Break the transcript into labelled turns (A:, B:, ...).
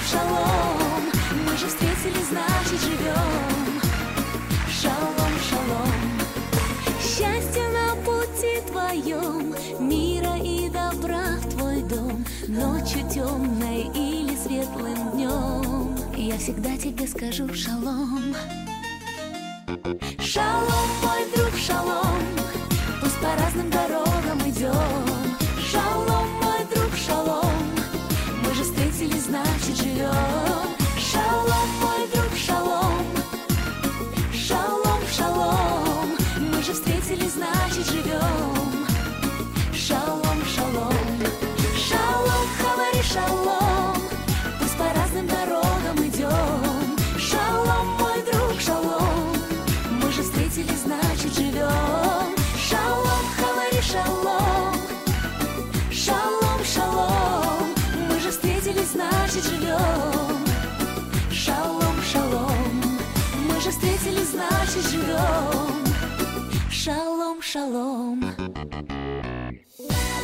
A: шалом, мы же встретились, значит живем. Шалом, шалом. Счастье на пути твоем, мира и добра в твой дом, ночью темной или светлым днем, я всегда тебе скажу шалом. Шалом, мой друг, шалом, пусть по разным дорогам идем. Шалом, мой друг, шалом, мы же встретились, значит живем. Шалом, мой друг, шалом, шалом, шалом, мы же встретились, значит живем. Шалом, шалом, шалом, хавари, шалом, пусть по разным дорогам идем. Шалом, мой друг, шалом, мы же встретились, значит живем. Шалом, хавари, шалом, шалом, шалом, мы же встретились, значит живем. Шалом, шалом, мы же встретились, значит живем. Шалом, шалом.